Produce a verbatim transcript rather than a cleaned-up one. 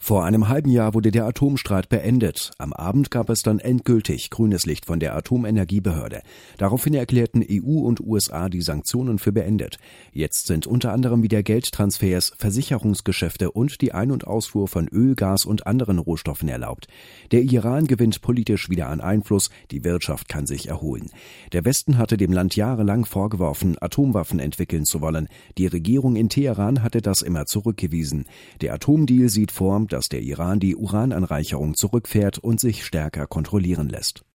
Vor einem halben Jahr wurde der Atomstreit beendet. Am Abend gab es dann endgültig grünes Licht von der Atomenergiebehörde. Daraufhin erklärten E U und U S A die Sanktionen für beendet. Jetzt sind unter anderem wieder Geldtransfers, Versicherungsgeschäfte und die Ein- und Ausfuhr von Öl, Gas und anderen Rohstoffen erlaubt. Der Iran gewinnt politisch wieder an Einfluss, die Wirtschaft kann sich erholen. Der Westen hatte dem Land jahrelang vorgeworfen, Atomwaffen entwickeln zu wollen. Die Regierung in Teheran hatte das immer zurückgewiesen. Der Atomdeal sieht vor, dass der Iran die Urananreicherung zurückfährt und sich stärker kontrollieren lässt.